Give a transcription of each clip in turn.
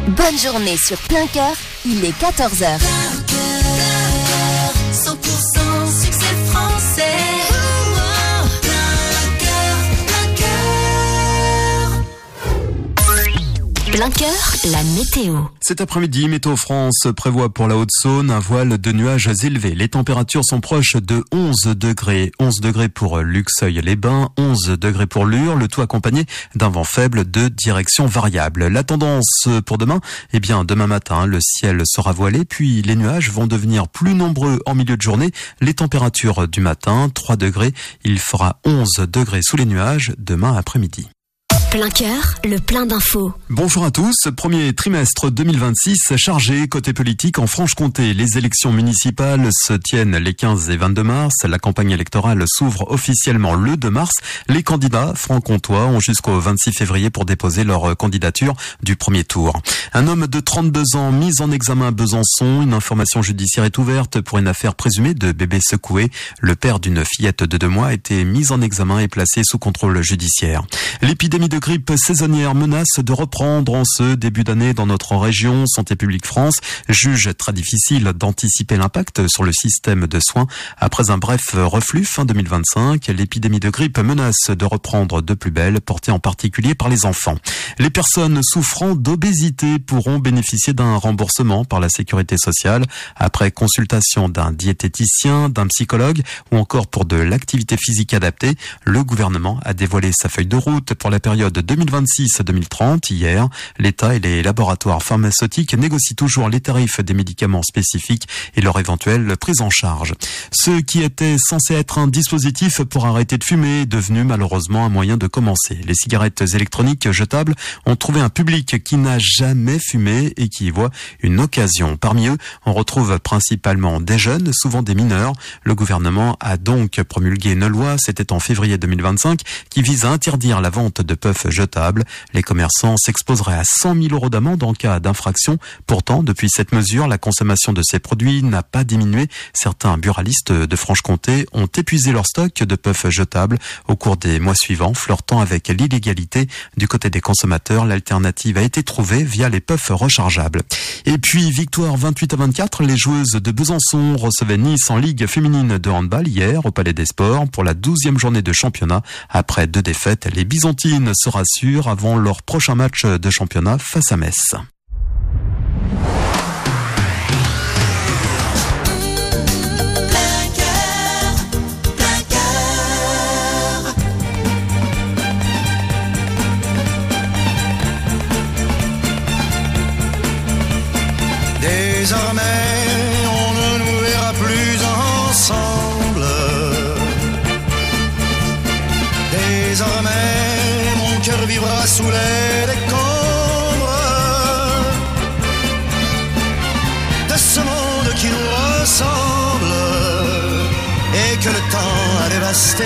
Bonne journée sur Plein Cœur, il est 14h. 100% succès français. Plein Cœur, la météo. Cet après-midi, Météo France prévoit pour la Haute-Saône un voile de nuages élevés. Les températures sont proches de 11 degrés. 11 degrés pour Luxeuil-les-Bains, 11 degrés pour Lure, le tout accompagné d'un vent faible de direction variable. La tendance pour demain, demain matin, le ciel sera voilé, puis les nuages vont devenir plus nombreux en milieu de journée. Les températures du matin, 3 degrés. Il fera 11 degrés sous les nuages demain après-midi. Plein Cœur, le plein d'infos. Bonjour à tous. Premier trimestre 2026 chargé côté politique en Franche-Comté. Les élections municipales se tiennent les 15 et 22 mars. La campagne électorale s'ouvre officiellement le 2 mars. Les candidats franc-comtois ont jusqu'au 26 février pour déposer leur candidature du premier tour. Un homme de 32 ans mis en examen à Besançon. Une information judiciaire est ouverte pour une affaire présumée de bébé secoué. Le père d'une fillette de 2 mois a été mis en examen et placé sous contrôle judiciaire. L'épidémie de grippe saisonnière menace de reprendre en ce début d'année dans notre région. Santé publique France juge très difficile d'anticiper l'impact sur le système de soins. Après un bref reflux fin 2025, l'épidémie de grippe menace de reprendre de plus belle, portée en particulier par les enfants. Les personnes souffrant d'obésité pourront bénéficier d'un remboursement par la sécurité sociale après consultation d'un diététicien, d'un psychologue ou encore pour de l'activité physique adaptée. Le gouvernement a dévoilé sa feuille de route pour la période 2026-2030. Hier, l'État et les laboratoires pharmaceutiques négocient toujours les tarifs des médicaments spécifiques et leur éventuelle prise en charge. Ce qui était censé être un dispositif pour arrêter de fumer est devenu malheureusement un moyen de commencer. Les cigarettes électroniques jetables ont trouvé un public qui n'a jamais fumé et qui y voit une occasion. Parmi eux, on retrouve principalement des jeunes, souvent des mineurs. Le gouvernement a donc promulgué une loi, c'était en février 2025, qui vise à interdire la vente de puffs jetables. Les commerçants s'exposeraient à 100 000 € d'amende en cas d'infraction. Pourtant, depuis cette mesure, la consommation de ces produits n'a pas diminué. Certains buralistes de Franche-Comté ont épuisé leur stock de puffs jetables au cours des mois suivants, flirtant avec l'illégalité. Du côté des consommateurs, l'alternative a été trouvée via les puffs rechargeables. Et puis, victoire 28-24, les joueuses de Besançon recevaient Nice en Ligue féminine de handball hier au Palais des Sports pour la 12e journée de championnat. Après 2 défaites, les Byzantines se rassurent avant leur prochain match de championnat face à Metz. Désormais, on ne nous verra plus ensemble. Désormais, mon cœur vivra sous les décombres de ce monde qui nous ressemble et que le temps a dévasté.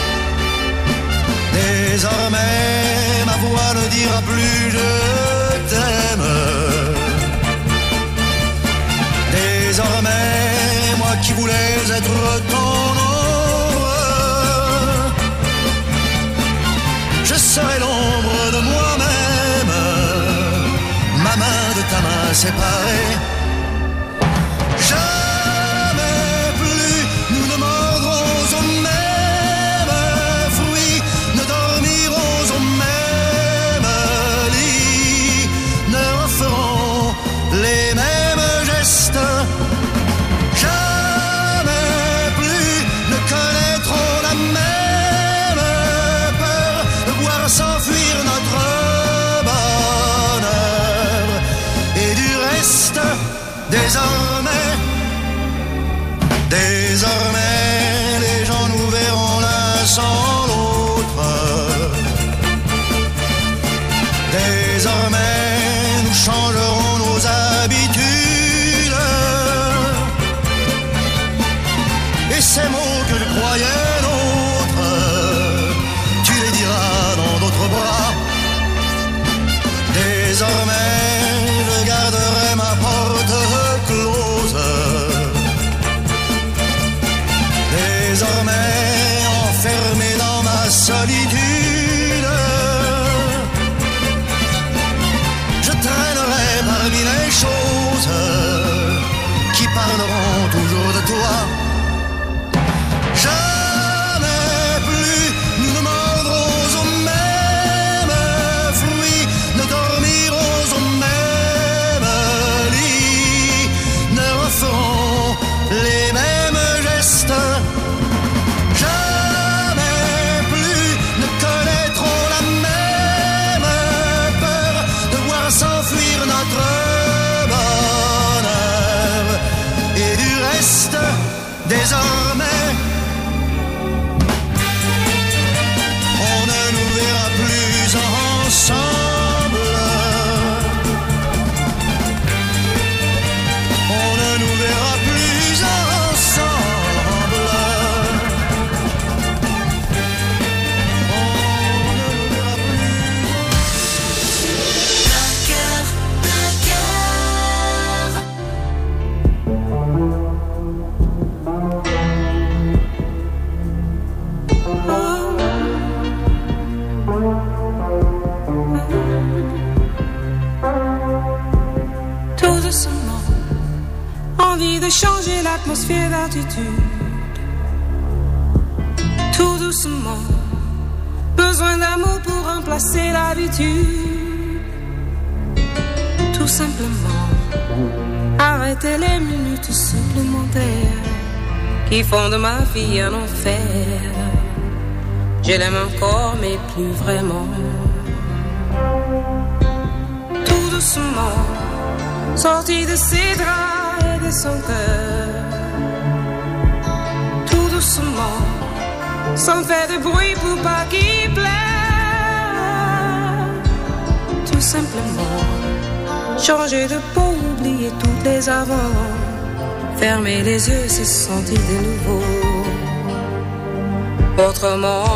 Désormais, ma voix ne dira plus je t'aime. Désormais, moi qui voulais être ton ombre, je serai l'ombre de moi-même, ma main de ta main séparée. Jamais plus nous ne mordrons au même fruit, ne dormirons au même lit, ne referons les mêmes gestes. Jamais plus ne connaîtrons la même peur de voir s'enfuir notre bonheur. Et du reste, désormais, les gens nous verront l'un sans l'autre. Désormais, nous changerons nos habitudes. Et ces mots que je croyais nôtres, tu les diras dans d'autres bras. Désormais, je garderai ma porte close. Désormais, enfermé dans ma solitude, je traînerai par désormais. On ne nous verra plus ensemble. On ne nous verra plus ensemble. On ne nous verra plus. Plein cœur, plein cœur. Tout doucement, envie de changer l'atmosphère d'attitude. Tout doucement, besoin d'amour pour remplacer l'habitude. Tout simplement, arrêter les minutes supplémentaires qui font de ma vie un enfer. Je l'aime encore mais plus vraiment. Tout doucement, sorti de ses draps et de son cœur. Tout doucement, sans faire de bruit pour pas qu'il pleure. Tout simplement, changer de peau, oublier toutes les avant. Fermer les yeux, se sentir de nouveau. Autrement,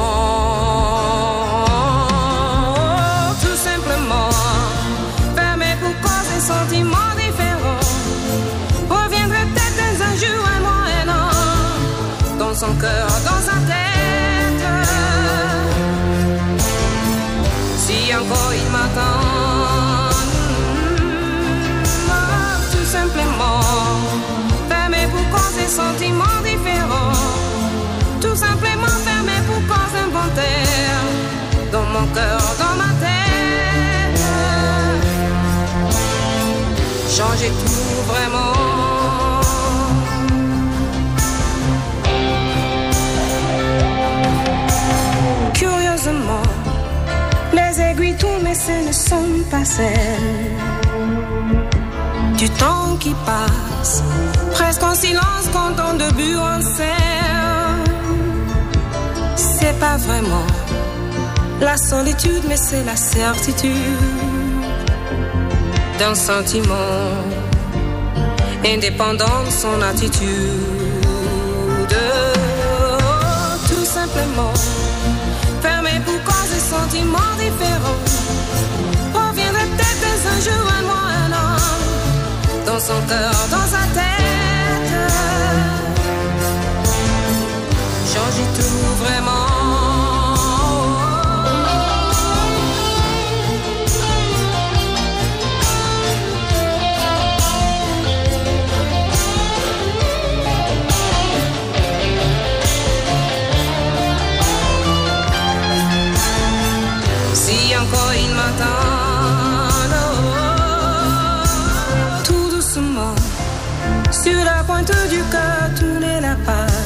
tout simplement, fermer pour cause des sentiments différents. Reviendrait peut-être dans un jour, un mois, un an, dans son cœur, dans sa tête. Si encore il m'attend, tout simplement, fermer pour cause des sentiments différents. Tout simplement fermé pour cause inventaire. Dans mon cœur, dans ma tête. Changer tout vraiment. Curieusement, les aiguilles tournent mais ce ne sont pas celles du temps qui passe, presque en silence quand on débute en scène. C'est pas vraiment la solitude, mais c'est la certitude d'un sentiment indépendant de son attitude. Tout simplement, fermé pour cause des sentiments différents. Reviendrait peut-être dans un jour, un mois, un an, dans son cœur, dans sa tête. Changer tout vraiment. Si encore il m'attend, tout doucement, sur la pointe du cœur, tourner la page.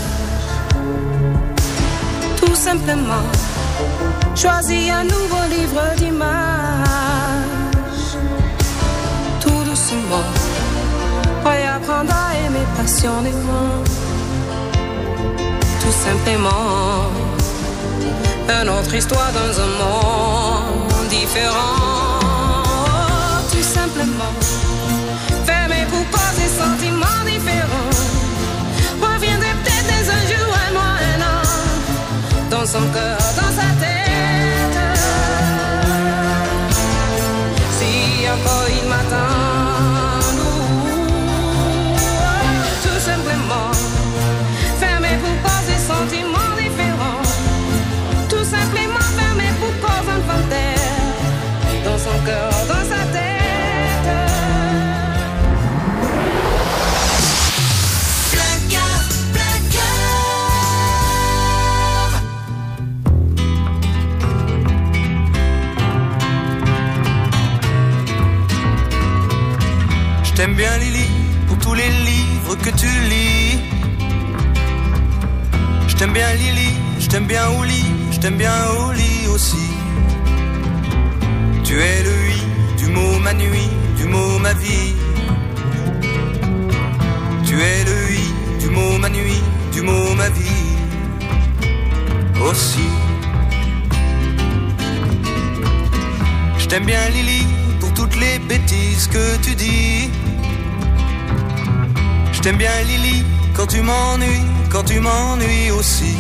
Tout simplement, choisis un nouveau livre d'images. Tout doucement, réapprendre à aimer passionnément. Tout simplement, une autre histoire dans un monde différent. Tout simplement, fermé pour cause des sentiments différents. Reviendrait peut-être dans un jour, un mois, un an, dans son cœur, dans sa tête. Si encore il m'attend, tout simplement, fermé pour cause des sentiments différents. Tout simplement fermé pour cause inventaire, dans son cœur, dans sa tête. Plein cœur, plein cœur. Je t'aime bien Lily, pour tous les livres que tu lis. Je t'aime bien Lily, je t'aime bien au lit, je t'aime bien au lit aussi. Tu es le oui du mot ma nuit, du mot ma vie. Tu es le oui du mot ma nuit, bêtises que tu dis. Je t'aime bien Lily, quand tu m'ennuies aussi.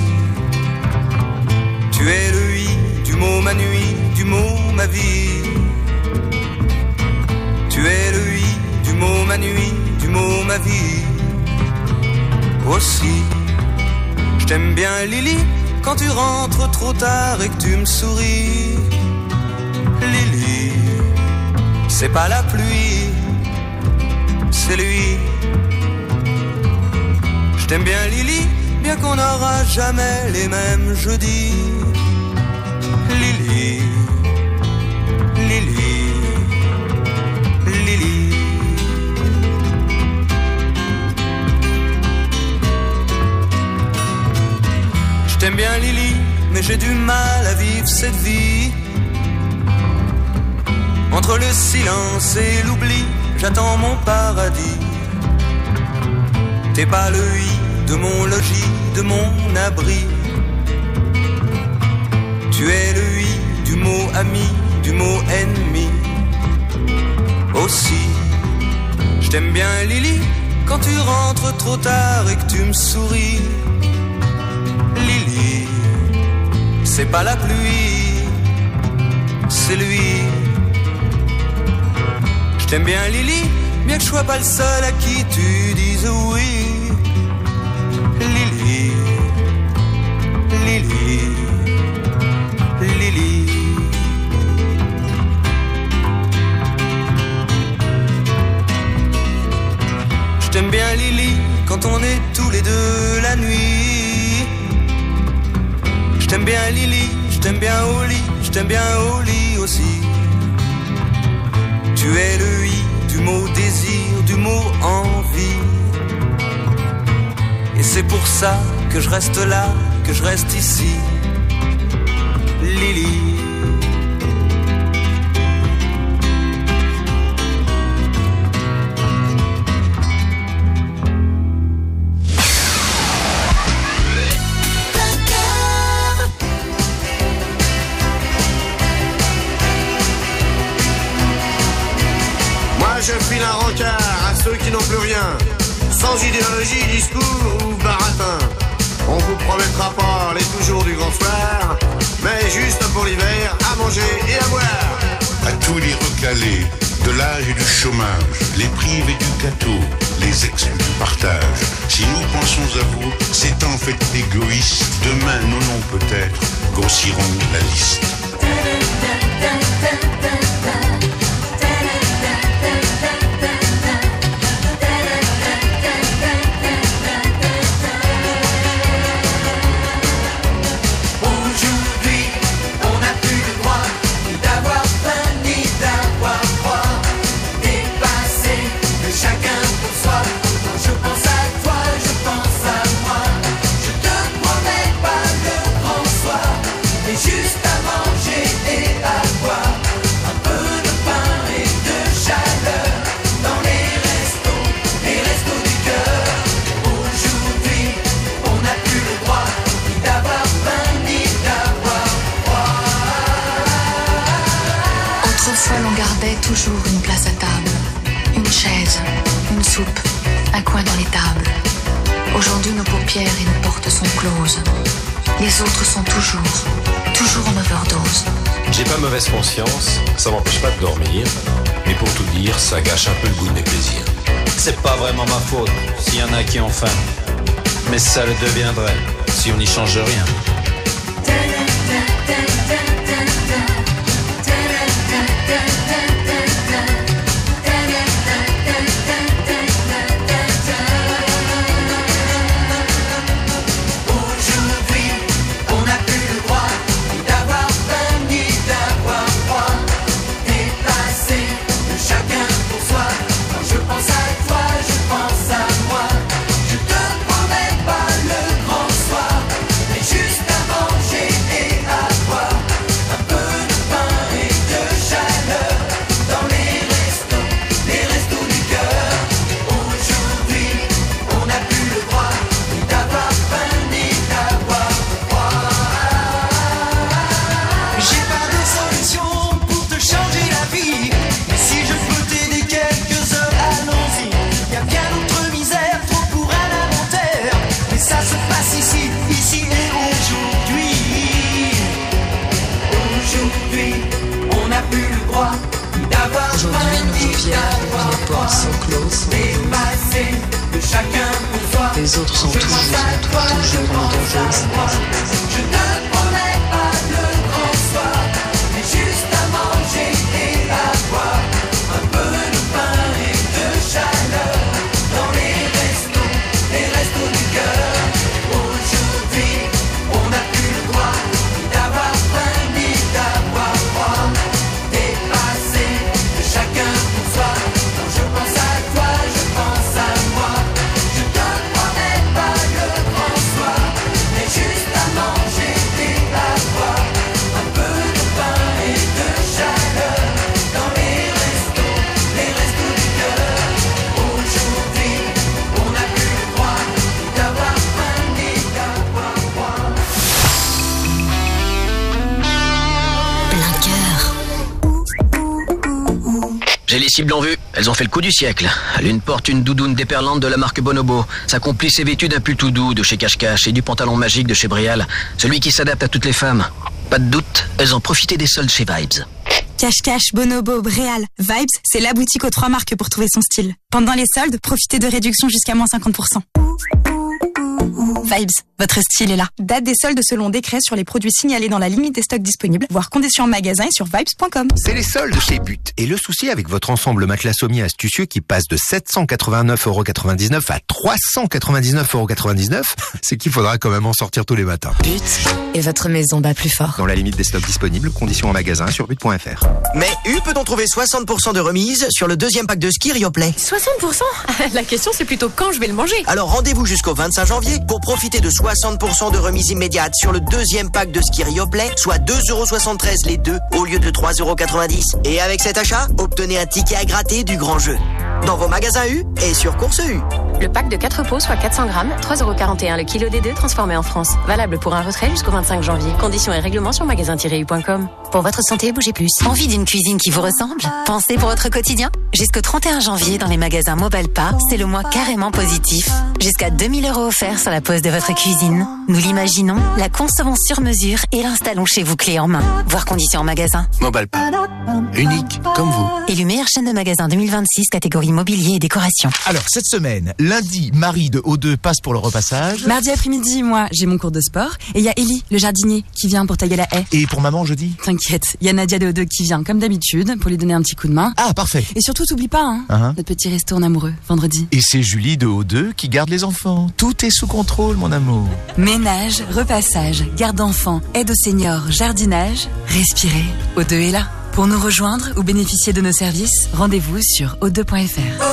Tu es le i du mot ma nuit, du mot ma vie. Tu es le i du mot ma nuit, du mot ma vie aussi. Je t'aime bien Lily, quand tu rentres trop tard et que tu me souris. Lily, c'est pas la pluie, c'est lui. Je t'aime bien Lily, bien qu'on n'aura jamais les mêmes jeudis. Lily, Lily, Lily. Je t'aime bien Lily, mais j'ai du mal à vivre cette vie. Entre le silence et l'oubli, j'attends mon paradis. T'es pas le i de mon logis, de mon abri. Tu es le i du mot ami, du mot ennemi aussi. Je t'aime bien Lily, quand tu rentres trop tard et que tu me souris. Lily, c'est pas la pluie, c'est lui. Je t'aime bien Lily, bien que je sois pas le seul à qui tu dises oui. Lily, Lily, Lily. Je t'aime bien Lily, quand on est tous les deux la nuit. Je t'aime bien Lily, je t'aime bien au lit, je t'aime bien au lit aussi. Tu es le i du mot désir, du mot envie. Et c'est pour ça que je reste là, que je reste ici. Lily. Je file un rencard à ceux qui n'ont plus rien, sans idéologie, discours ou baratin. On vous promettra pas les toujours du grand soir, mais juste pour l'hiver, à manger et à boire. À tous les recalés, de l'âge et du chômage, les privés du gâteau, les exclus du partage. Si nous pensons à vous, c'est en fait égoïste. Demain, nos noms peut-être grossiront la liste. Juste à manger et à boire, un peu de pain et de chaleur dans les restos du cœur. Aujourd'hui, on n'a plus le droit ni d'avoir faim ni d'avoir froid. Autrefois, l'on gardait toujours une place à table, une chaise, une soupe, un coin dans les tables. Aujourd'hui, nos paupières et nos portes sont closes. Les autres sont toujours en overdose. J'ai pas mauvaise conscience, ça m'empêche pas de dormir. Mais pour tout dire, ça gâche un peu le goût de mes plaisirs. C'est pas vraiment ma faute s'il y en a qui ont faim. Mais ça le deviendrait si on n'y change rien. Juste rivières, les portes sont closes. Dépasser de chacun pour soi. Les autres sont toujours en danger. Je ne promets pas le grand soir, mais juste à manger et à boire. Un peu de pain et de chaleur dans les restos du cœur. Aujourd'hui, on n'a plus le droit ni d'avoir faim ni d'avoir froid. Dépasser de chacun pour soi. Quand je pense à toi, je pense à moi. Je ne promets pas le grand soir, mais juste à manger et à boire. Un peu de pain et de chaleur dans les restos du cœur. Aujourd'hui, on n'a plus le droit ni d'avoir faim ni d'avoir froid. Plein cœur. J'ai les cibles en vue. Elles ont fait le coup du siècle. L'une porte une doudoune déperlante de la marque Bonobo. Sa complice est vêtue d'un pull tout doux de chez Cache-Cache et du pantalon magique de chez Brial. Celui qui s'adapte à toutes les femmes. Pas de doute, elles ont profité des soldes chez Vibes. Cache-Cache, Bonobo, Bréal, Vibes, c'est la boutique aux 3 marques pour trouver son style. Pendant les soldes, profitez de réductions jusqu'à moins 50%. Vibes, votre style est là. Date des soldes selon décret sur les produits signalés dans la limite des stocks disponibles, voire conditions en magasin et sur vibes.com. C'est les soldes chez But. Et le souci avec votre ensemble matelas sommier astucieux qui passe de 789,99€ à 399,99€, c'est qu'il faudra quand même en sortir tous les matins. But et votre maison bat plus fort. Dans la limite des stocks disponibles, conditions en magasin sur but.fr. Mais peut-on trouver 60% de remise sur le deuxième pack de ski Rioplay? 60%? La question c'est plutôt quand je vais le manger. Alors rendez-vous jusqu'au 25 janvier pour profiter de 60% de remise immédiate sur le deuxième pack de ski Rioplay, soit 2,73€ les deux au lieu de 3,90€. Et avec cet achat, obtenez un ticket à gratter du grand jeu. Dans vos magasins U et sur Course U. Le pack de 4 pots, soit 400 grammes, 3,41€ le kilo des deux transformés en France. Valable pour un retrait jusqu'au 25 janvier. Conditions et règlements sur magasin-u.com. Pour votre santé, bougez plus. Envie d'une cuisine qui vous ressemble? Pensez pour votre quotidien? Jusqu'au 31 janvier, dans les magasins Mobalpa, c'est le mois carrément positif. Jusqu'à 2000€ offerts sur la pose de votre cuisine. Nous l'imaginons, la concevons sur mesure et l'installons chez vous clé en main. Voir conditions en magasin. Mobalpa. Unique comme vous. Élu meilleure chaîne de magasins 2026, catégorie mobilier et décoration. Alors, cette semaine, lundi, Marie de O2 passe pour le repassage. Mardi après-midi, moi, j'ai mon cours de sport. Et il y a Ellie, le jardinier, qui vient pour tailler la haie. Et pour maman, jeudi? T'inquiète, il y a Nadia de O2 qui vient, comme d'habitude, pour lui donner un petit coup de main. Ah, parfait. Et surtout, t'oublies pas, notre petit resto en amoureux, vendredi. Et c'est Julie de O2 qui garde les enfants. Tout est sous contrôle, mon amour. Ménage, repassage, garde d'enfants, aide aux seniors, jardinage. Respirez, O2 est là. Pour nous rejoindre ou bénéficier de nos services, rendez-vous sur o2.fr.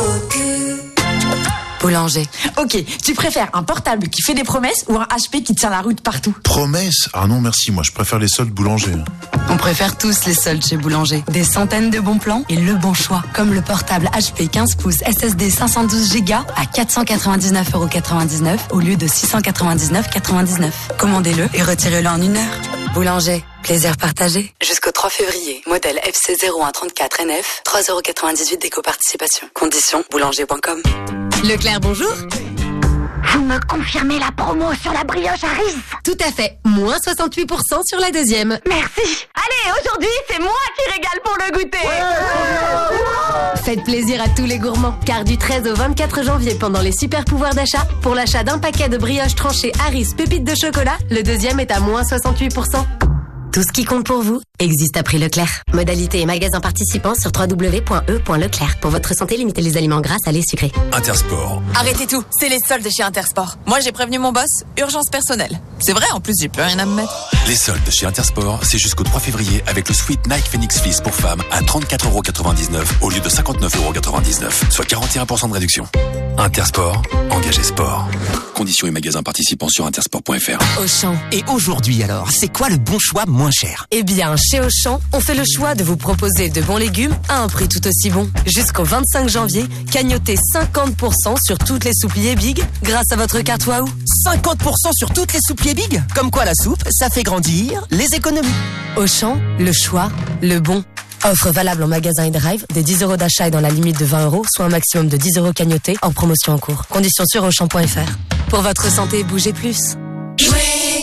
Boulanger. Ok, tu préfères un portable qui fait des promesses ou un HP qui tient la route partout? Promesse? Ah non merci, moi je préfère les soldes Boulanger. On préfère tous les soldes chez Boulanger. Des centaines de bons plans et le bon choix. Comme le portable HP 15 pouces SSD 512Go à 499,99€ au lieu de 699,99€. Commandez-le et retirez-le en 1 heure. Boulanger. Plaisir partagé. Jusqu'au 3 février. Modèle FC0134NF. 3,98€ d'éco-participation. Conditions boulanger.com. Leclerc, bonjour. Vous me confirmez la promo sur la brioche Harris? Tout à fait, moins 68% sur la deuxième. Merci. Allez, aujourd'hui, c'est moi qui régale pour le goûter. Faites plaisir à tous les gourmands, car du 13 au 24 janvier, pendant les super pouvoirs d'achat, pour l'achat d'un paquet de brioches tranchées Harris pépites de chocolat, le deuxième est à moins 68%. Tout ce qui compte pour vous existe à prix Leclerc. Modalité et magasins participants sur www.e.leclerc. Pour votre santé, limitez les aliments gras, salés, sucrés. Intersport. Arrêtez tout, c'est les soldes chez Intersport. Moi j'ai prévenu mon boss, urgence personnelle. C'est vrai, en plus j'ai plus rien à me mettre. Les soldes chez Intersport, c'est jusqu'au 3 février avec le sweat Nike Phoenix Fleece pour femmes à 34,99€ au lieu de 59,99€, soit 41% de réduction. Intersport, engagé sport. Conditions et magasins participants sur intersport.fr. Auchan. Et aujourd'hui alors, c'est quoi le bon choix moins cher? Eh bien, chez Auchan, on fait le choix de vous proposer de bons légumes à un prix tout aussi bon. Jusqu'au 25 janvier, cagnotez 50% sur toutes les soupliers Big grâce à votre carte Waouh. 50% sur toutes les soupliers Big? Comme quoi la soupe, ça fait grandir les économies. Auchan, le choix, le bon. Offre valable en magasin et drive, des 10€ d'achat et dans la limite de 20€, soit un maximum de 10€ cagnotés en promotion en cours. Conditions sur Auchan.fr. Pour votre santé, bougez plus. Jouer clair,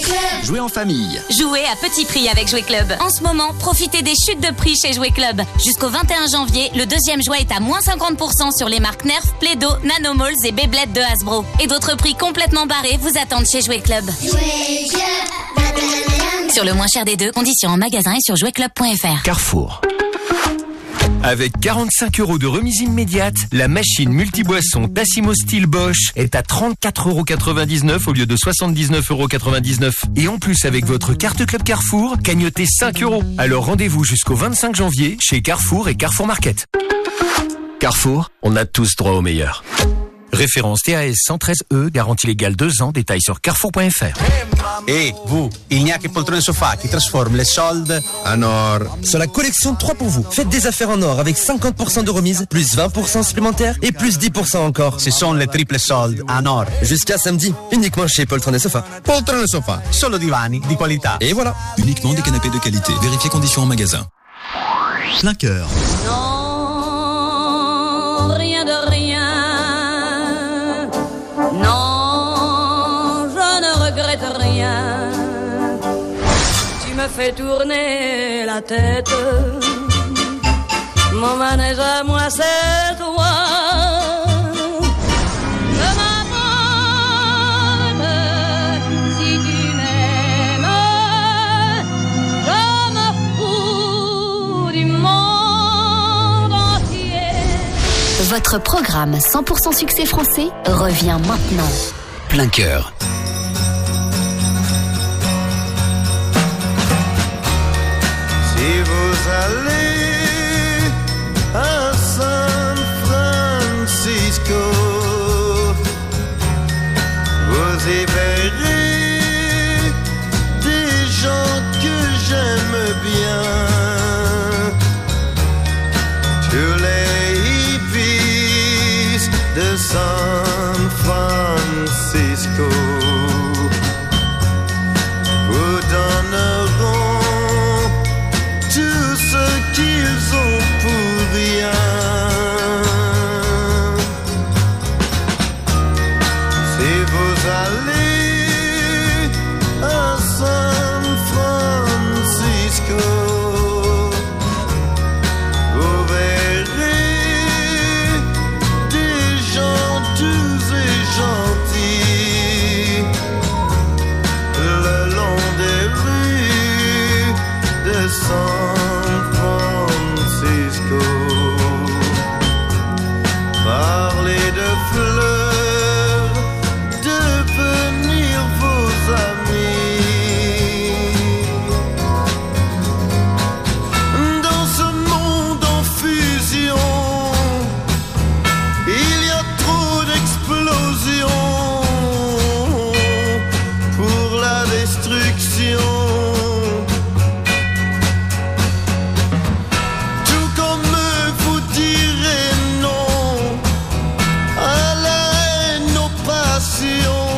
Jouez en famille. Jouez à petit prix avec Jouet Club. En ce moment, profitez des chutes de prix chez Jouet Club. Jusqu'au 21 janvier, le deuxième jouet est à moins 50% sur les marques Nerf, Play-Doh, Nanomalls et Beyblade de Hasbro. Et d'autres prix complètement barrés vous attendent chez Jouet Club. Jouet Club. Sur le moins cher des deux, conditions en magasin et sur jouetclub.fr. Carrefour. Avec 45 € de remise immédiate, la machine multiboisson Tassimo Steel Bosch est à 34,99 € au lieu de 79,99 €. Et en plus, avec votre carte Club Carrefour, cagnotez 5 €. Alors rendez-vous jusqu'au 25 janvier chez Carrefour et Carrefour Market. Carrefour, on a tous droit au meilleur. Référence TAS 113E, garantie légale 2 ans, détails sur carrefour.fr. Et vous, il n'y a que Poltrone Sofa qui transforme les soldes en or. Sur la collection 3 pour vous, faites des affaires en or avec 50% de remise, plus 20% supplémentaire et plus 10% encore. Ce sont les triples soldes en or. Jusqu'à samedi, uniquement chez Poltrone Sofa. Poltrone Sofa, solo divani di qualità. Et voilà. Uniquement des canapés de qualité. Vérifiez conditions en magasin. Plein cœur. Non, rien de rien. Non, je ne regrette rien. Tu me fais tourner la tête. Mon manège à moi, c'est toi. Ne m'abandonne si tu m'aimes. Je me fous du monde entier. Votre programme 100% succès français revient maintenant. Plein cœur. Si vous allez à San Francisco, vous y verrez des gens que j'aime bien. Tous les hippies de San Francisco vous donneront tout ce qu'ils ont pour rien. Si vous allez à San Francisco, vous verrez des gens doux et gentils le long des rues de San Francisco. Parlez de fleurs, devenir vos amis. Dans ce monde en fusion, il y a trop d'explosions pour la destruction. Tout comme vous direz non à la haine, aux passions.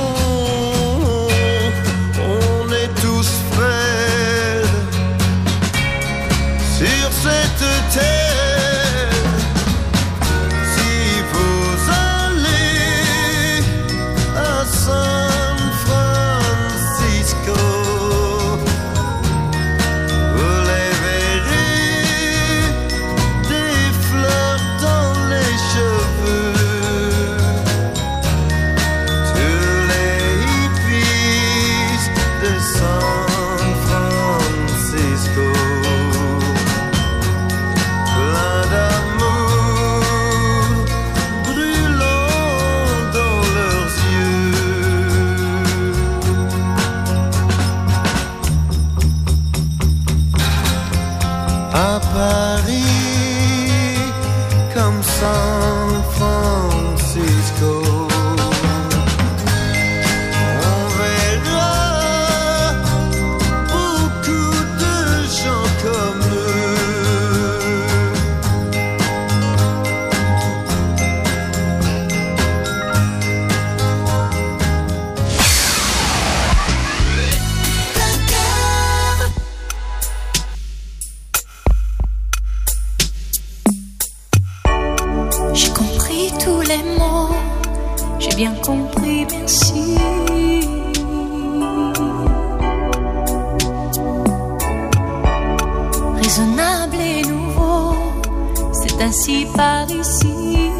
On est tous frères sur cette terre. Si vous allez à San Francisco, vous les verrez, des fleurs dans les cheveux. Tous les hippies de San Francisco, plein d'amour brûlant dans leurs yeux. À Paris, comme San Francisco, on verra beaucoup de gens comme eux. J'ai compris tous les mots, j'ai bien compris, merci. C'est ainsi par ici.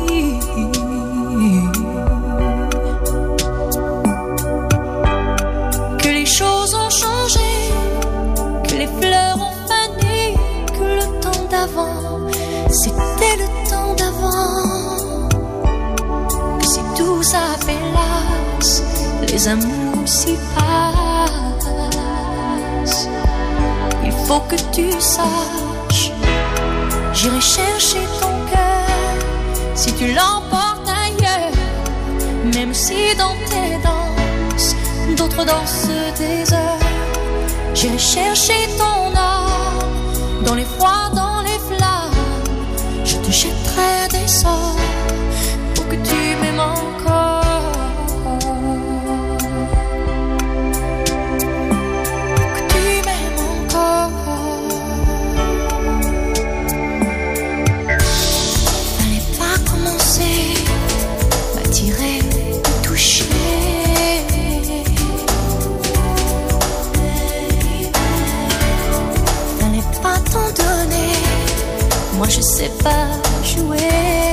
Que les choses ont changé, que les fleurs ont fané, que le temps d'avant, c'était le temps d'avant. Que si tout s'appelasse, les amours s'y passent. Il faut que tu saches, j'irai chercher ton cœur si tu l'emportes ailleurs. Même si dans tes danses, d'autres dansent des heures. J'irai chercher ton âme dans les froids, dans les flammes. Je te jetterai des sorts pour que tu m'aimes encore. Moi je sais pas jouer.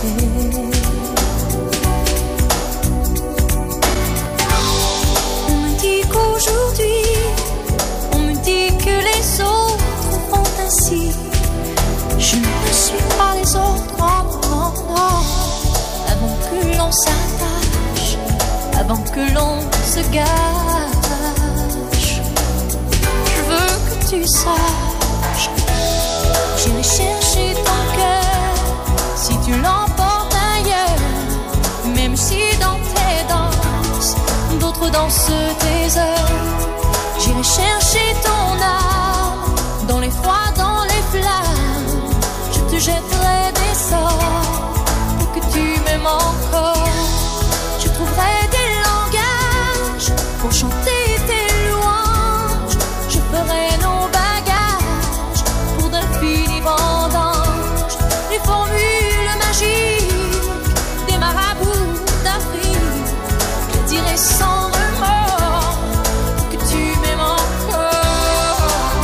On me dit qu'aujourd'hui, on me dit que les autres font ainsi. Je ne suis pas les autres, non, non, non. Avant que l'on s'attache, avant que l'on se gâche, je veux que tu saches, j'irai chercher ton cœur si tu l'emportes ailleurs. Même si dans tes danses, d'autres dansent tes heures. J'irai chercher ton âme dans les froids, dans les flammes. Je te jetterai des sorts pour que tu m'aimes encore. Je trouverai des langages pour chanter tes louanges. Je ferai nos bagages pour d'infinis vendanges. Les formules magiques des marabouts d'Afrique. Je dirai sans remords que tu m'aimes encore.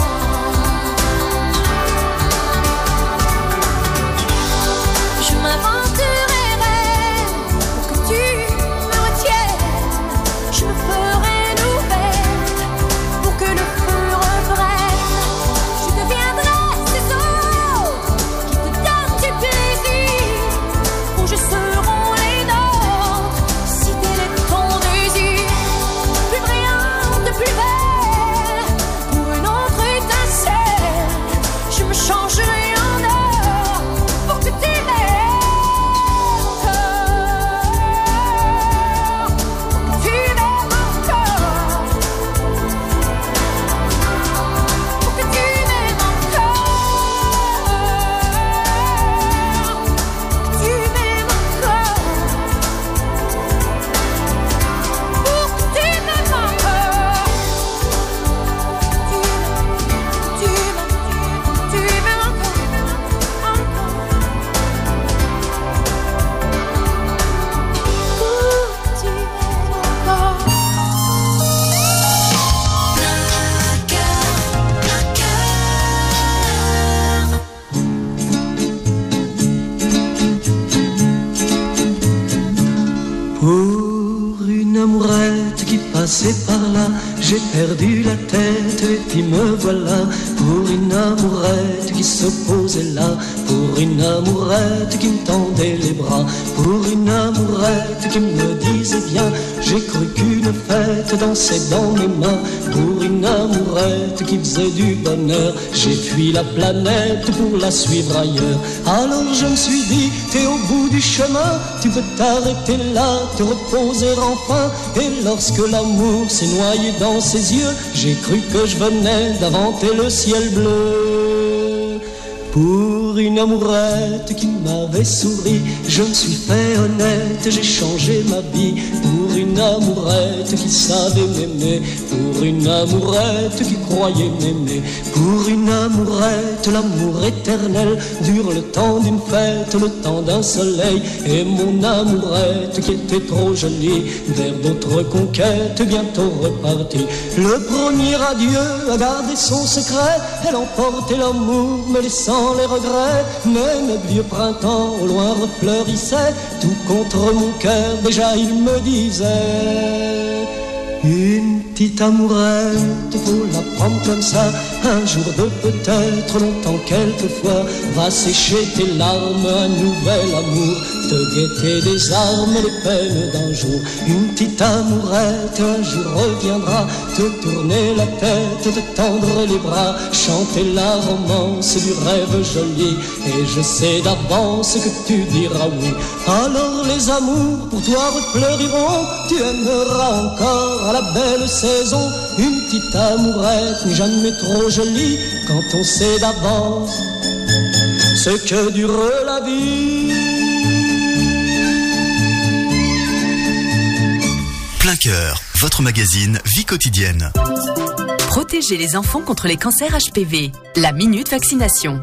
Je m'inventerai pour que tu me retiennes. Je me ferai nouvelle pour que le feu reprenne. Je deviendrai ces autres qui te donnent du plaisir. Où je seront les nôtres si tel est ton désir. Plus brillante, plus belle, pour une autre étincelle. Je me changerai en or pour que tu m'aimes encore. Pour que tu m'aimes encore. Pour que tu m'aimes encore. Que tu m'aimes encore. Pour que tu m'aimes encore. Tu m'aimes encore. Pour une amourette qui passait par là, j'ai perdu la tête et puis me voilà. Pour une amourette qui se posait là, pour une amourette qui me tendait les bras, pour une amourette qui me disait viens, j'ai cru qu'une fête dansait dans mes mains. Pour une amourette qui faisait du bonheur, j'ai fui la planète pour la suivre ailleurs. Alors je me suis dit, t'es au bout du chemin, tu peux t'arrêter là, te reposer enfin. Et lorsque l'amour s'est noyé dans ses yeux, j'ai cru que je venais d'inventer le ciel bleu. Pour une amourette qui m'avait souri, je me suis fait honnête, j'ai changé ma vie. Pour une amourette qui savait m'aimer, pour une amourette qui croyait m'aimer, pour une amourette, l'amour éternel dure le temps d'une fête, le temps d'un soleil. Et mon amourette qui était trop jolie, vers d'autres conquêtes bientôt repartie. Le premier adieu a gardé son secret, elle emportait l'amour me laissant sans les regrets. Mais mes vieux printemps au loin refleurissaient. Tout contre mon cœur, déjà il me disait: une petite amourette, faut la prendre comme ça. Un jour de peut-être, longtemps quelquefois, va sécher tes larmes, un nouvel amour, te guetter des armes, les peines d'un jour. Une petite amourette, un jour reviendra, te tourner la tête, te tendre les bras, chanter la romance du rêve joli. Et je sais d'avance que tu diras oui. Alors les amours pour toi refleuriront, tu aimeras encore à la belle saison. Une petite amourette n'est jamais trop jolie quand on sait d'avance ce que dure la vie. Plein cœur, votre magazine Vie quotidienne. Protéger les enfants contre les cancers HPV. La minute vaccination.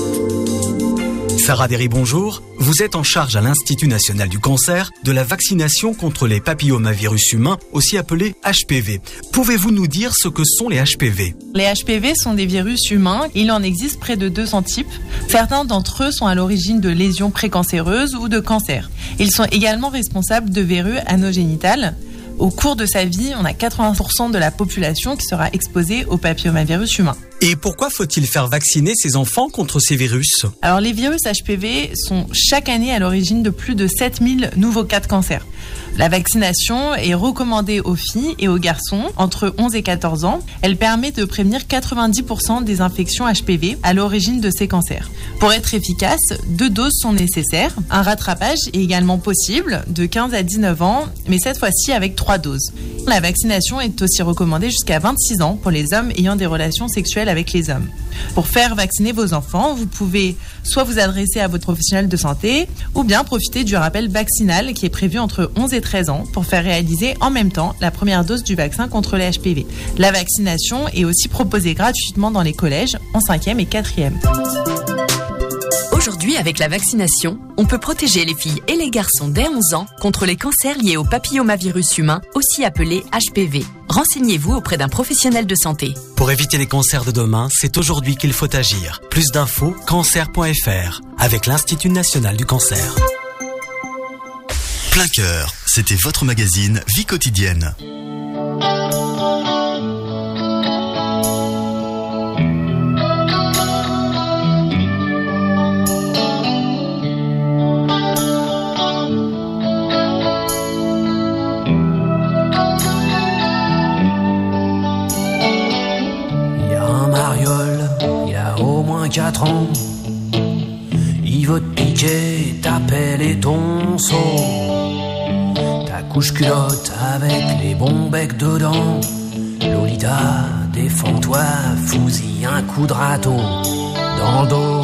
Sarah Derry, bonjour. Vous êtes en charge à l'Institut national du cancer de la vaccination contre les papillomavirus humains, aussi appelés HPV. Pouvez-vous nous dire ce que sont les HPV ? Les HPV sont des virus humains. Il en existe près de 200 types. Certains d'entre eux sont à l'origine de lésions précancéreuses ou de cancers. Ils sont également responsables de verrues anogénitales. Au cours de sa vie, on a 80% de la population qui sera exposée au papillomavirus humain. Et pourquoi faut-il faire vacciner ces enfants contre ces virus ? Alors les virus HPV sont chaque année à l'origine de plus de 7000 nouveaux cas de cancer. La vaccination est recommandée aux filles et aux garçons entre 11 et 14 ans. Elle permet de prévenir 90% des infections HPV à l'origine de ces cancers. Pour être efficace, 2 doses sont nécessaires. Un rattrapage est également possible de 15 à 19 ans, mais cette fois-ci avec 3 doses. La vaccination est aussi recommandée jusqu'à 26 ans pour les hommes ayant des relations sexuelles avec les hommes. Pour faire vacciner vos enfants, vous pouvez soit vous adresser à votre professionnel de santé ou bien profiter du rappel vaccinal qui est prévu entre 11 et 13 ans pour faire réaliser en même temps la première dose du vaccin contre les HPV. La vaccination est aussi proposée gratuitement dans les collèges en 5e et 4e. Aujourd'hui, avec la vaccination, on peut protéger les filles et les garçons dès 11 ans contre les cancers liés au papillomavirus humain, aussi appelé HPV. Renseignez-vous auprès d'un professionnel de santé. Pour éviter les cancers de demain, c'est aujourd'hui qu'il faut agir. Plus d'infos, cancer.fr, avec l'Institut national du cancer. Plein cœur, c'était votre magazine Vie quotidienne. Il y a un mariole, il y a au moins 4 ans. Il veut te piquer ta pelle et ton seau, ta couche culotte avec les bons becs dedans. Lolita, défends-toi, fous-y un coup de râteau dans le dos.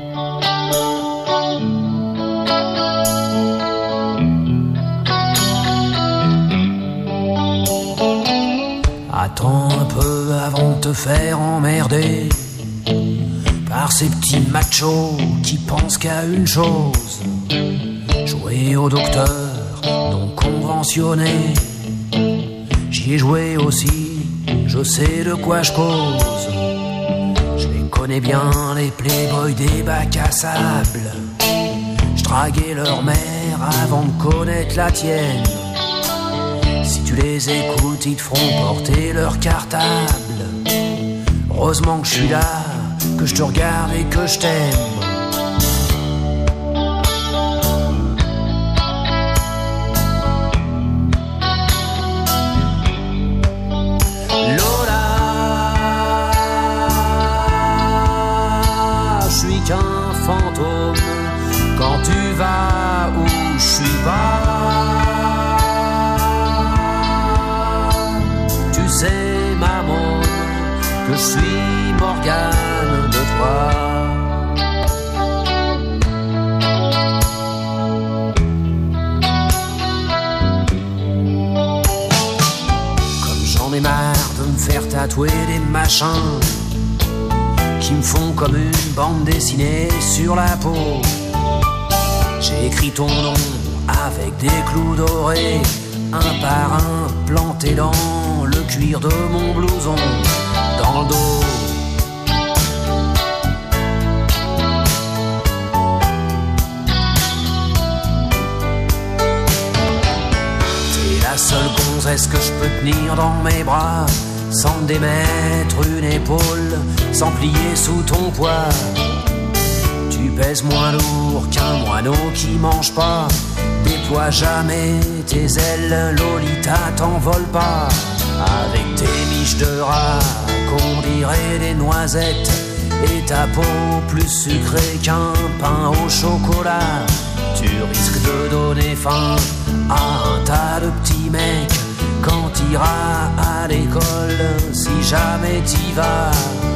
Attends un peu avant de te faire emmerder par ces petits machos qui pensent qu'à une chose: jouer au docteur non conventionné. J'y ai joué aussi, je sais de quoi je cause. Je les connais bien, les playboys des bacs à sable. Je draguais leur mère avant de connaître la tienne. Si tu les écoutes, ils te feront porter leur cartable. Heureusement que je suis là, que je te regarde et que je t'aime. Lola, je suis qu'un fantôme quand tu vas où je suis pas. Tu sais, maman, que je suis Morgane de toi. Comme j'en ai marre de me faire tatouer des machins qui me font comme une bande dessinée sur la peau. J'ai écrit ton nom avec des clous dorés, un par un planté dans le cuir de mon blouson, dans le dos. seule gonzesse que je peux tenir dans mes bras, sans démettre une épaule, sans plier sous ton poids. Tu pèses moins lourd qu'un moineau qui mange pas. Déploie jamais tes ailes, Lolita, t'envole pas. Avec tes miches de rat, qu'on dirait des noisettes, et ta peau plus sucrée qu'un pain au chocolat. Tu risques de donner faim à un tas de petits mecs quand t'iras à l'école, si jamais t'y vas.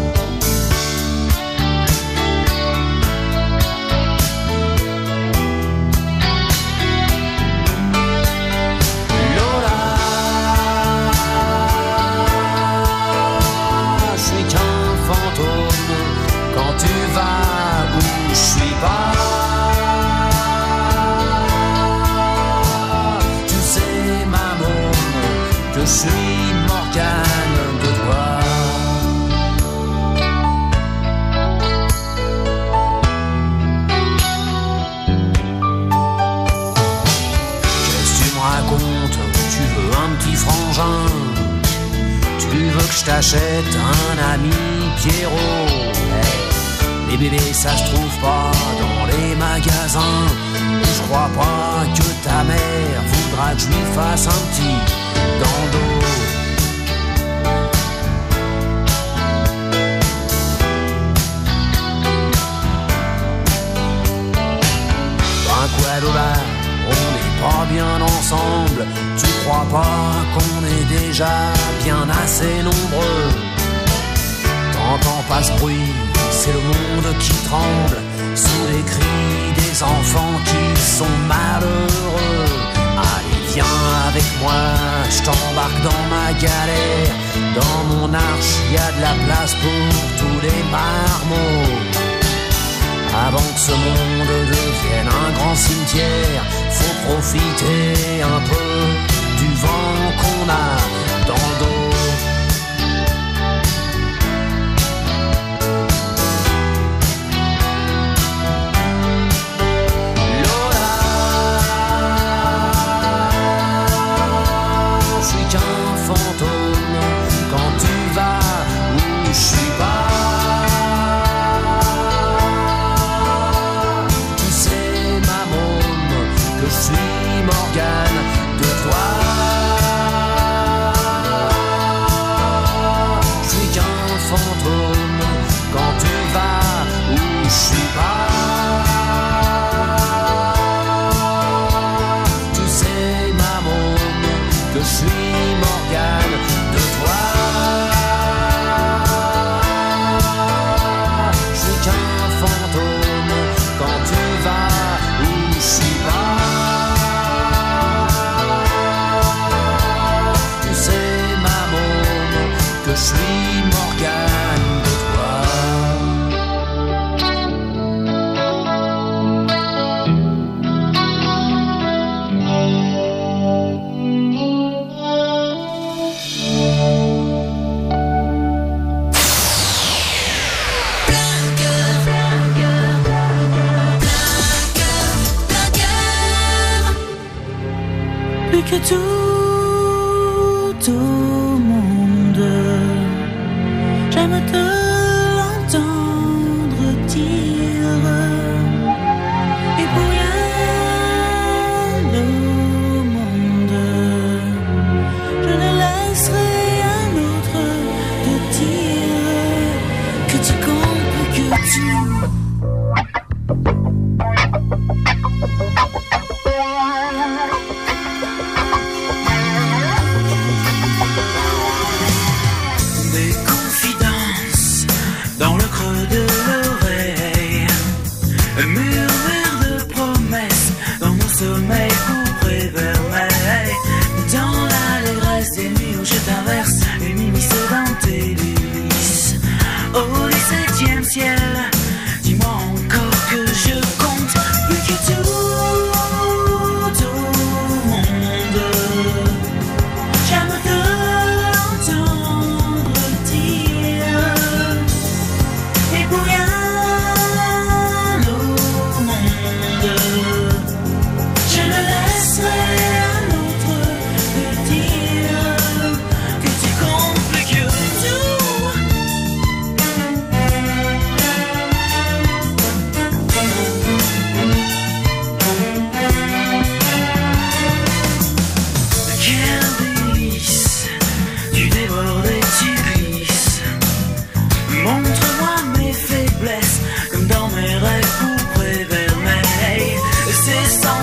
Je suis Morgane de toi. Qu'est-ce que tu me racontes? Tu veux un petit frangin? Tu veux que je t'achète un ami Pierrot? Hey, les bébés ça se trouve pas dans les magasins. Je crois pas que ta mère voudra que je lui fasse un petit dans le dos. Ben quoi là, on n'est pas bien ensemble. Tu crois pas qu'on est déjà bien assez nombreux? T'entends pas ce bruit, c'est le monde qui tremble sous les cris des enfants qui sont malheureux. Allez, viens avec moi, je t'embarque dans ma galère. Dans mon arche, y a de la place pour tous les marmots. Avant que ce monde devienne un grand cimetière, faut profiter un peu du vent qu'on a dans le dos. Que tout au monde, j'aime te l'entendre dire, et pour rien au monde, je ne laisserai un autre te dire que tu comptes, que tu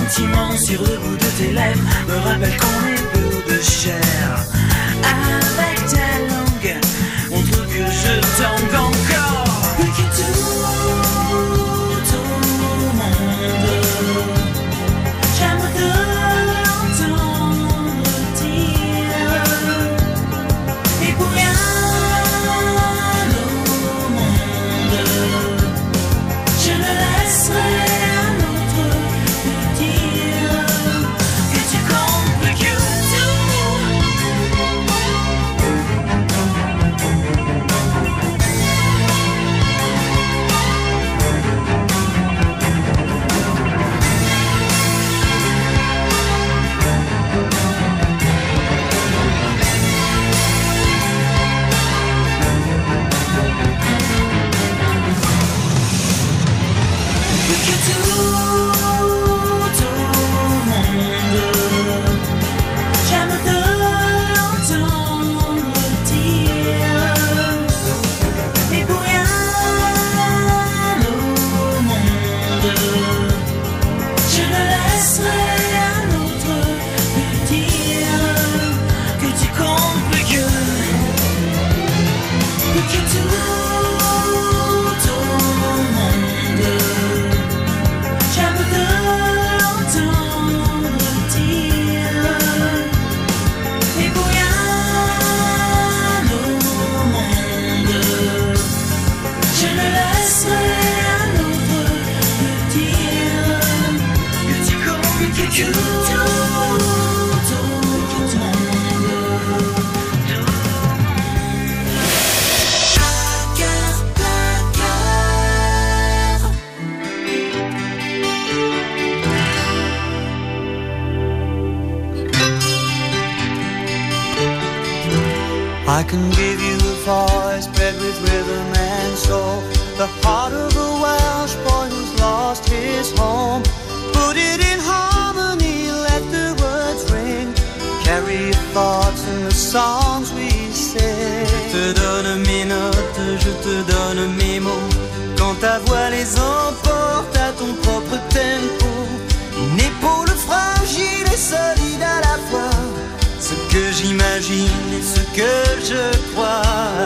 sentiment sur le bout de tes lèvres me rappelle qu'on est peu de chair. Avec ta langue, montre que je t'aime encore. Plus que tout au monde, j'aime te l'entendre dire. Et pour rien au monde, je ne laisserai un autre te dire que tu comptes plus que I can give you a voice bred with rhythm and soul, the heart of a Welsh boy who's lost his home. Put it in harmony, let the words ring, carry your thoughts in the songs we sing. Je te donne mes notes, je te donne mes mots, quand ta voix les emporte à ton propre tempo. Une épaule fragile et solide à la fois, ce que j'imagine et ce que je crois.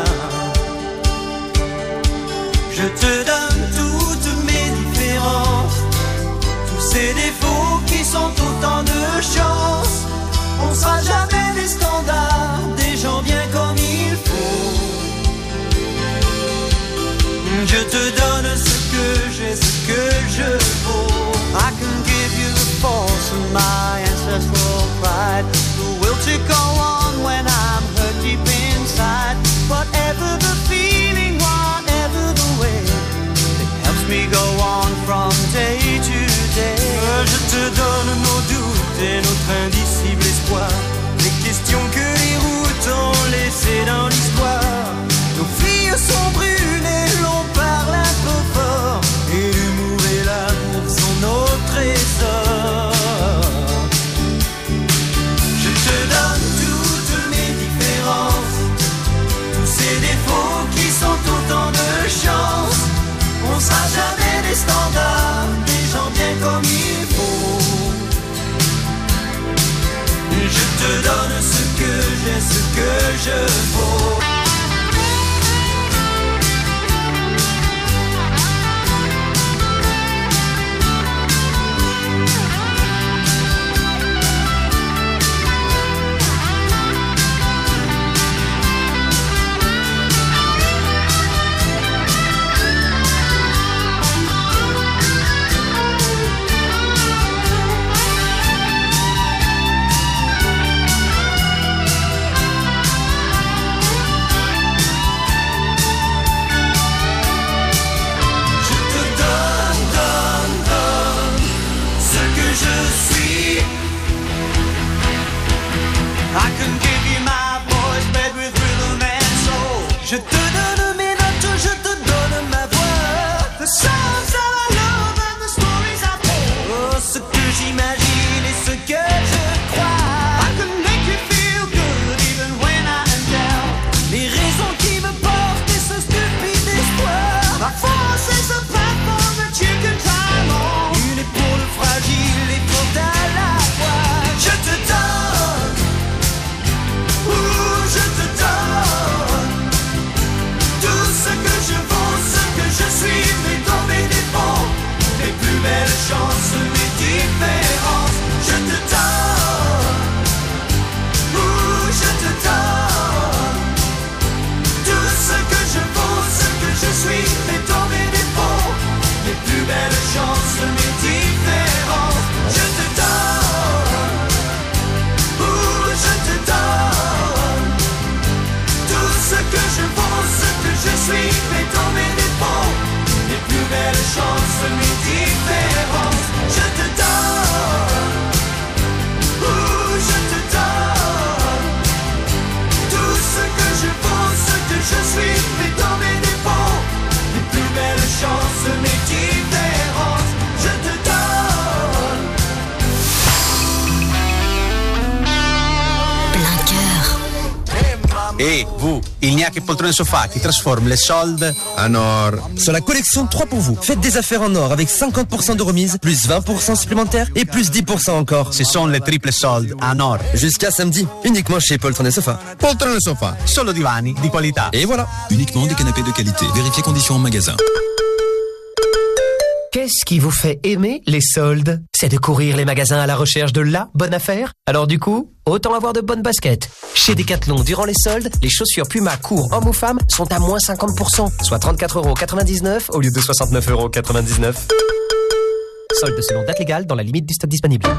Je te donne toutes mes différences, tous ces défauts qui sont autant de chance. On sera jamais des standards, des gens bien comme il faut. Je te donne ce que j'ai, ce que je vaux. I can give you the force of my ancestral pride, the will to go on when I'm hurt deep inside. Whatever the feeling, whatever the way, it helps me go on from day to day. Je te donne nos doutes et notre indicible espoir, les questions que les routes ont laissées dans l'histoire. Nos filles sont brûlées, l'on parle un peu fort, et l'humour et l'amour sont nos trésors. Je te donne toutes mes différences, tous ces défauts qui sont autant de chance. On sera jamais des standards, des gens bien comme il faut. Je te donne ce que j'ai, ce que je vaux. I can give you my voice bred with rhythm and soul. Je te donne mes notes, je te donne ma voix. The songs that I love and the stories I told. Oh, ce que j'imagine et ce que je crois. I can make you feel good even when I am down. Les raisons qui me portent et ce stupide espoir. La force is a platform that you can climb on. Une épaule fragile et forte vous, il n'y a que Poltrone Sofa qui transforme les soldes en or. Sur la collection 3 pour vous, faites des affaires en or avec 50% de remise, plus 20% supplémentaires et plus 10% encore. Ce sont les triples soldes en or. Jusqu'à samedi, uniquement chez Poltrone Sofa. Poltrone Sofa, solo divani di qualità. Et voilà. Uniquement des canapés de qualité. Vérifiez conditions en magasin. Qu'est-ce qui vous fait aimer les soldes? C'est de courir les magasins à la recherche de la bonne affaire? Alors du coup, autant avoir de bonnes baskets. Chez Decathlon, durant les soldes, les chaussures Puma court hommes ou femmes sont à moins 50%, soit 34,99€ au lieu de 69,99€. Soldes selon date légale dans la limite du stock disponible.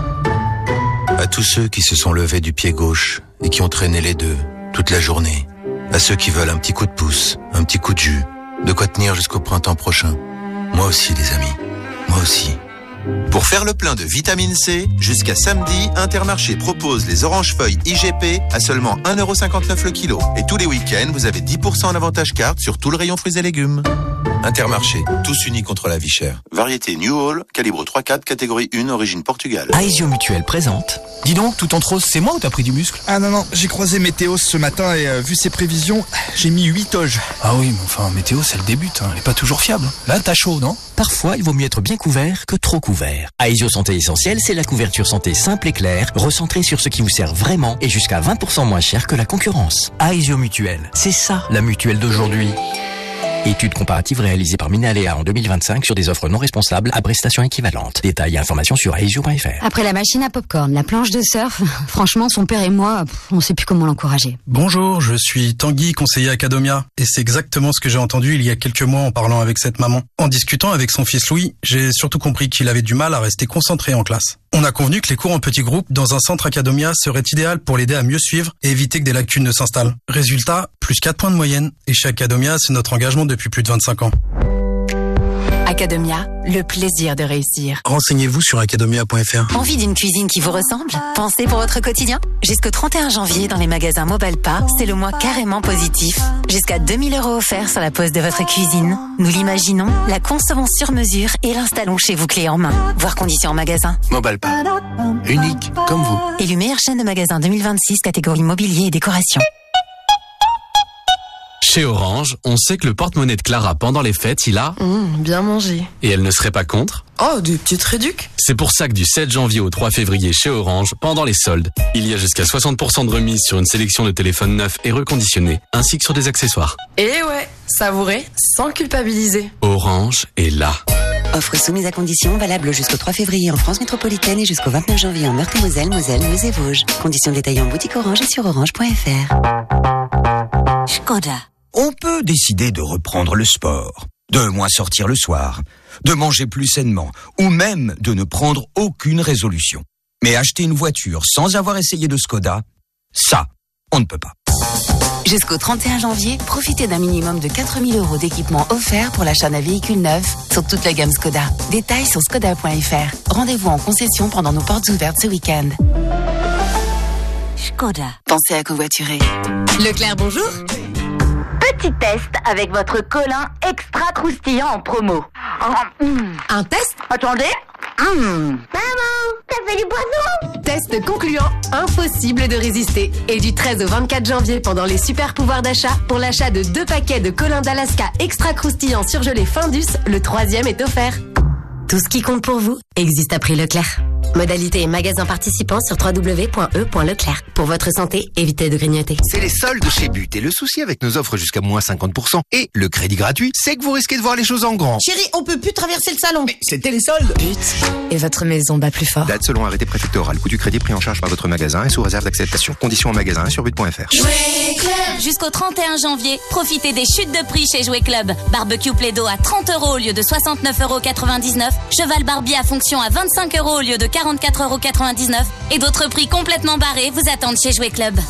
À tous ceux qui se sont levés du pied gauche et qui ont traîné les deux toute la journée. À ceux qui veulent un petit coup de pouce, un petit coup de jus, de quoi tenir jusqu'au printemps prochain. Moi aussi, les amis. Moi aussi. Pour faire le plein de vitamine C, jusqu'à samedi, Intermarché propose les oranges feuilles IGP à seulement 1,59€ le kilo. Et tous les week-ends, vous avez 10% en avantage carte sur tout le rayon fruits et légumes. Intermarché, tous unis contre la vie chère. Variété New Hall, calibre 3/4, catégorie 1, origine Portugal. Aesio Mutuel présente. Dis donc, tout en rose, c'est moi ou t'as pris du muscle? Ah non, j'ai croisé Météo ce matin et vu ses prévisions, j'ai mis 8 toges. Ah oui, mais enfin, Météo, c'est le début, hein. Elle est pas toujours fiable. Là, t'as chaud, non? Parfois, il vaut mieux être bien couvert que trop couvert. Aesio Santé Essentielle, c'est la couverture santé simple et claire, recentrée sur ce qui vous sert vraiment et jusqu'à 20% moins cher que la concurrence. Aesio Mutuel, c'est ça, la mutuelle d'aujourd'hui. Étude comparative réalisée par Minaléa en 2025 sur des offres non responsables à prestations équivalentes. Détails et informations sur aesio.fr. Après la machine à popcorn, la planche de surf, franchement, son père et moi, on sait plus comment l'encourager. Bonjour, je suis Tanguy, conseiller Academia. Et c'est exactement ce que j'ai entendu il y a quelques mois en parlant avec cette maman. En discutant avec son fils Louis, j'ai surtout compris qu'il avait du mal à rester concentré en classe. On a convenu que les cours en petits groupes dans un centre Academia seraient idéal pour l'aider à mieux suivre et éviter que des lacunes ne s'installent. Résultat, plus 4 points de moyenne. Et chez Academia, c'est notre engagement depuis plus de 25 ans. Academia, le plaisir de réussir. Renseignez-vous sur academia.fr. Envie d'une cuisine qui vous ressemble? Pensez pour votre quotidien? Jusqu'au 31 janvier, dans les magasins Mobalpa, c'est le mois carrément positif. Jusqu'à 2000 € offerts sur la pose de votre cuisine. Nous l'imaginons, la concevons sur mesure et l'installons chez vous clé en main. Voir conditions en magasin. Mobalpa. Unique, comme vous. Élu meilleure chaîne de magasins 2026, catégorie mobilier et décoration. Chez Orange, on sait que le porte-monnaie de Clara pendant les fêtes, il a... bien mangé. Et elle ne serait pas contre? Oh, des petites réducs. C'est pour ça que du 7 janvier au 3 février chez Orange, pendant les soldes, il y a jusqu'à 60% de remise sur une sélection de téléphones neufs et reconditionnés, ainsi que sur des accessoires. Et ouais, savourer sans culpabiliser. Orange est là. Offre soumise à conditions, valable jusqu'au 3 février en France métropolitaine et jusqu'au 29 janvier en Meurthe-et-Moselle, Moselle, Meuse et Vosges. Conditions détaillées en boutique Orange et sur orange.fr. Škoda. On peut décider de reprendre le sport, de moins sortir le soir, de manger plus sainement, ou même de ne prendre aucune résolution. Mais acheter une voiture sans avoir essayé de Škoda, ça, on ne peut pas. Jusqu'au 31 janvier, profitez d'un minimum de 4 000 € d'équipement offert pour l'achat d'un véhicule neuf sur toute la gamme Škoda. Détails sur škoda.fr. Rendez-vous en concession pendant nos portes ouvertes ce week-end. Škoda. Pensez à covoiturer. Leclerc, bonjour. Petit test avec votre colin extra croustillant en promo. Un test? Attendez. Maman, t'as fait du poisson? Test concluant, impossible de résister. Et du 13 au 24 janvier, pendant les super pouvoirs d'achat, pour l'achat de 2 paquets de colin d'Alaska extra croustillant surgelé Findus, le 3e est offert. Tout ce qui compte pour vous existe à prix Leclerc. Modalité et magasin participants sur www.e.leclerc. Pour votre santé, évitez de grignoter. C'est les soldes chez But et le souci avec nos offres jusqu'à moins 50% et le crédit gratuit, c'est que vous risquez de voir les choses en grand. Chérie, on peut plus traverser le salon. Mais c'était les soldes. But et votre maison bat plus fort. Date selon arrêté préfectoral. Coût du crédit pris en charge par votre magasin et sous réserve d'acceptation. Conditions en magasin et sur but.fr. Jusqu'au 31 janvier, profitez des chutes de prix chez Jouet Club. Barbecue Plaido à 30 € au lieu de 69,99 €. Cheval Barbie à fonction à 25 € au lieu de 44,99 € et d'autres prix complètement barrés vous attendent chez Jouet Club.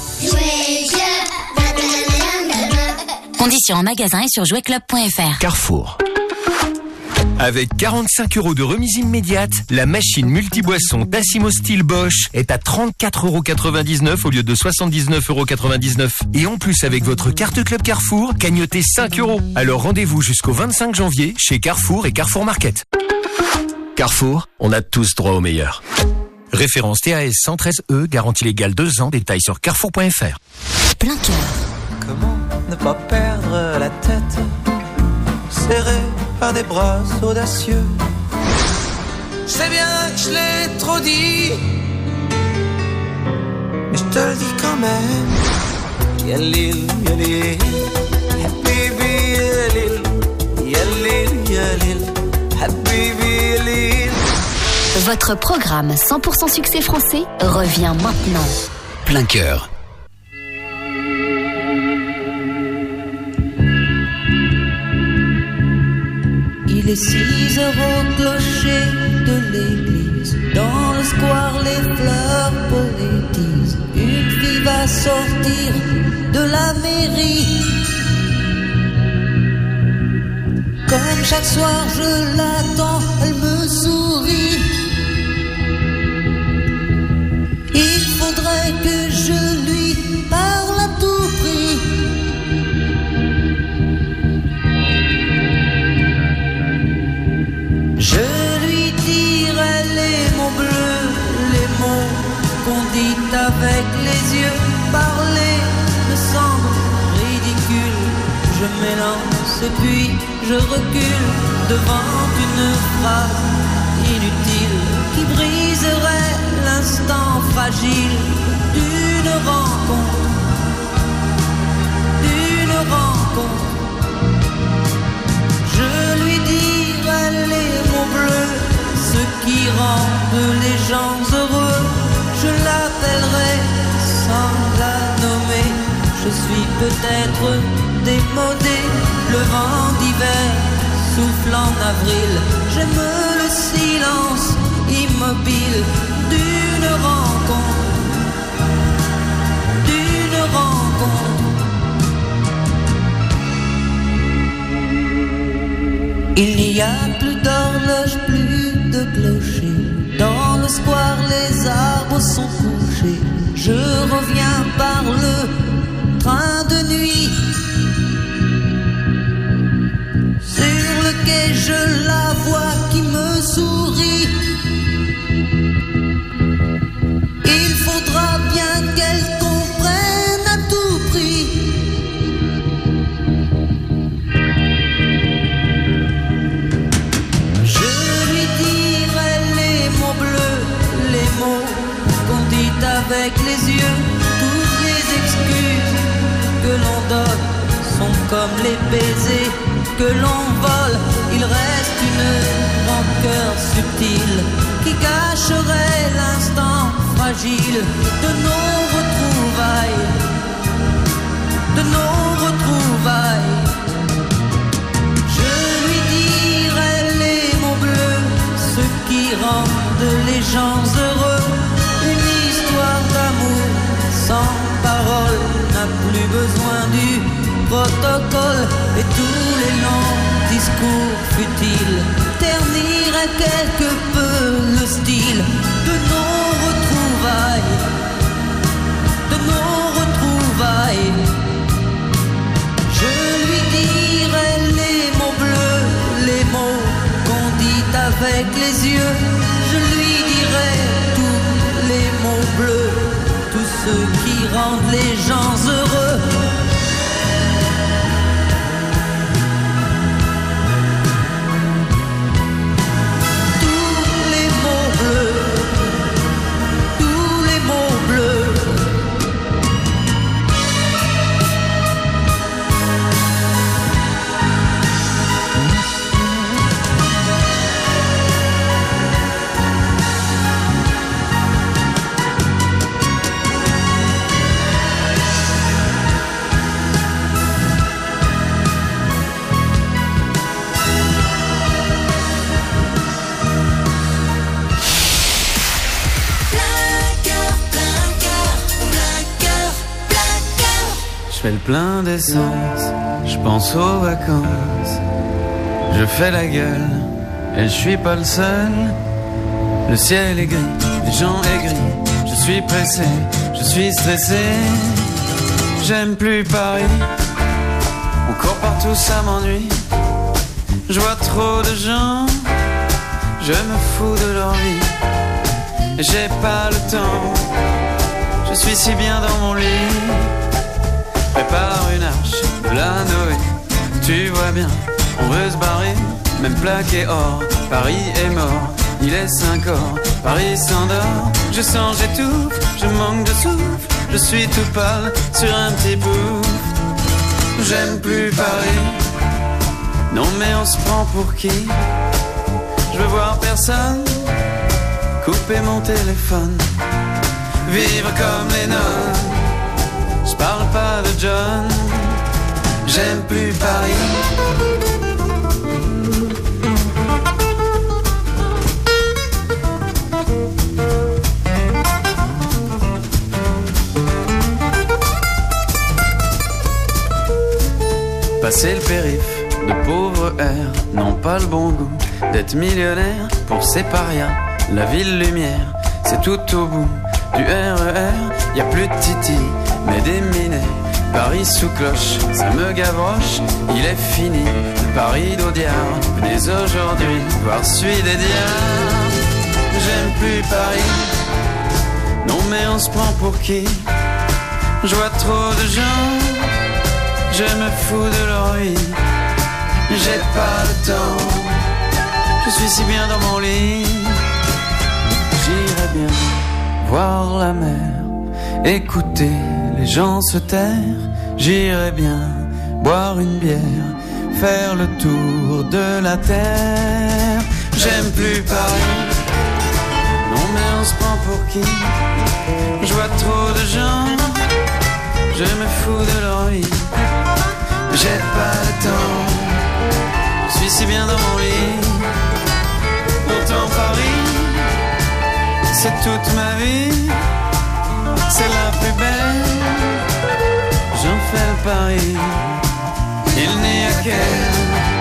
Conditions en magasin et sur jouetclub.fr. Carrefour. Avec 45 € de remise immédiate, la machine multiboisson Tassimo Steel Bosch est à 34,99 € au lieu de 79,99 €. Et en plus, avec votre carte Club Carrefour, cagnotez 5 €. Alors rendez-vous jusqu'au 25 janvier chez Carrefour et Carrefour Market. Carrefour, on a tous droit au meilleur. Référence TAS 113E, garantie légale 2 ans, détails sur carrefour.fr. Plein cœur. Comment ne pas perdre la tête, serré par des bras audacieux. Je sais bien que je l'ai trop dit, mais je te le dis quand même. Yalil, yalil, habibi yalil, yalil, yalil, habibi yalil. Votre programme 100% succès français revient maintenant. Plein cœur. Il est 6 heures au clocher de l'église. Dans le square, les fleurs poétisent. Une fille va sortir de la mairie. Comme chaque soir, je l'attends, elle me sourit. Il faudrait que je lui parle à tout prix. Je lui dirai les mots bleus, les mots qu'on dit avec les yeux. Parler me semble ridicule. Je m'élance et puis je recule devant une phrase inutile qui briserait l'instant fragile d'une rencontre. Je lui dirai les mots bleus, ce qui rendent les gens heureux. Je l'appellerai sans la nommer. Je suis peut-être démodé, le vent d'hiver souffle en avril. J'aime le silence immobile d'une rencontre. Il n'y a plus d'horloge, plus de clocher. Dans le square, les arbres sont couchés. Je reviens par le train de nuit. Sur le quai, je la vois qui me sourit. Il faudra bien qu'elle comprenne à tout prix. Je lui dirai les mots bleus, les mots qu'on dit avec les yeux. Toutes les excuses que l'on donne sont comme les baisers que l'on vole. Il reste une rancœur subtile qui cacherait l'instant fragile de nos retrouvailles, de nos retrouvailles. Je lui dirai les mots bleus, ce qui rendent les gens heureux. Une histoire d'amour sans parole n'a plus besoin du protocole. Et tous les longs discours futiles terniraient quelque peu le style de nos retrouvailles, de nos retrouvailles. Je lui dirai les mots bleus, les mots qu'on dit avec les yeux. Je lui dirai tous les mots bleus, tous ceux qui rendent les gens heureux. Je fais le plein d'essence, je pense aux vacances. Je fais la gueule, et je suis pas le seul. Le ciel est gris, les gens aigris. Je suis pressé, je suis stressé. J'aime plus Paris, on court partout, ça m'ennuie. Je vois trop de gens, je me fous de leur vie. J'ai pas le temps, je suis si bien dans mon lit. prépare une arche de la Noé. Tu vois bien, on veut se barrer, même plaqué or. Paris est mort, il est 5 heures, Paris s'endort. Je sens, j'étouffe, je manque de souffle, je suis tout pâle sur un petit pouf. J'aime plus Paris, non mais on se prend pour qui? Je veux voir personne, couper mon téléphone, vivre comme les nonnes. Je parle pas de John, j'aime plus Paris. Passer le périph' de pauvres airs n'ont pas le bon goût d'être millionnaire pour ces parias. La ville lumière, c'est tout au bout du RER. Y a plus de titi, mais des minets. Paris sous cloche, ça me gavroche. Il est fini, le Paris d'Audiard. Venez aujourd'hui voir celui des diards. J'aime plus Paris, non mais on se prend pour qui? Je vois trop de gens, je me fous de leur vie. J'ai pas le temps, je suis si bien dans mon lit. J'irais bien voir la mer, écouter les gens se taire. J'irais bien boire une bière, faire le tour de la terre. J'aime plus Paris, non mais on se prend pour qui? Je vois trop de gens, je me fous de leur vie. J'ai pas le temps, je suis si bien dans mon lit. Pourtant Paris, c'est toute ma vie, c'est la plus belle. J'en fais le pari, il n'y a qu'elle